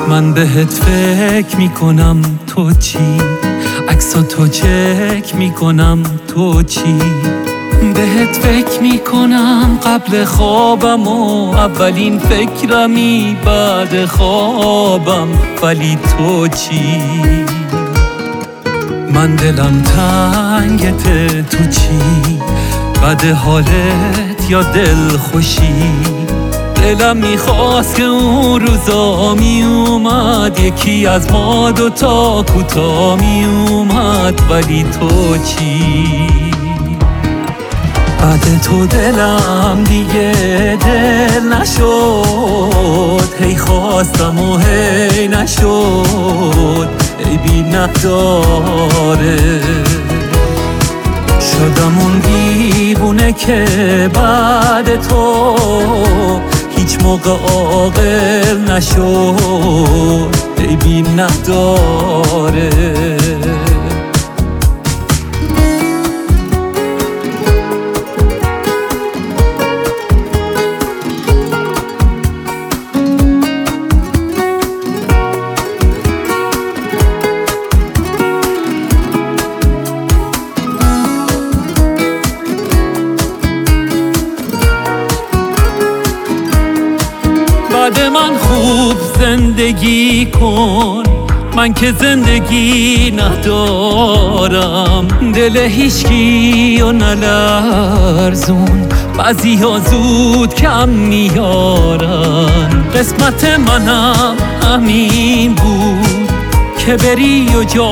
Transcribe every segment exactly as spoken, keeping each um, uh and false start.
من بهت فکر میکنم تو چی، عکسا تو چک میکنم تو چی، بهت فکر میکنم قبل خوابم و اولین فکرمی بعد خوابم، ولی تو چی؟ من دلم تنگته تو چی، بد حالت یا دل خوشی؟ دلم میخواست که اون روزا میومد یکی از ما دوتا کوتا میومد، ولی تو چی؟ بعد تو دلم دیگه دل نشد، هی خواستم و هی نشد، ای بی نداره شدم اون دیوونه که بعد تو هیچ موقع عاقل نشد، ای بی نداره. بعد من خوب زندگی کن، من که زندگی ندارم، دل هیچکی و نلرزون، بعضی ها زود کم میارن، قسمت منم همین بود که بری و جا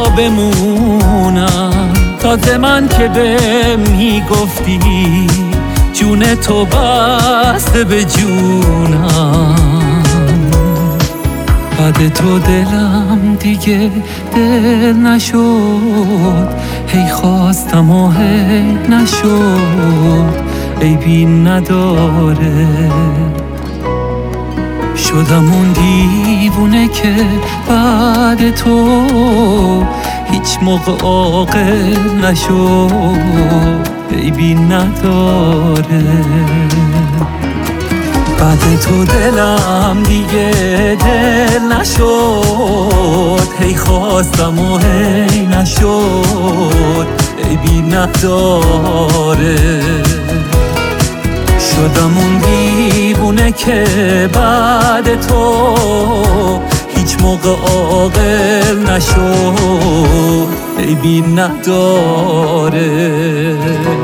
بمونم، تازه من که به میگفتی جون تو بسته به جونم، بعد تو دلم دیگه دل نشد، هی خواستم و هی نشد، ای بی نداره شدم اون دیوونه که بعد تو هیچ موقع عاقل نشد، ای بی نداره. بعد تو دلم دیگه دل نشد، هی خواستم و هی نشد، ای بی نداره شدم اون دیوونه که بعد تو هیچ موقع عاقل نشد، ای بی نداره.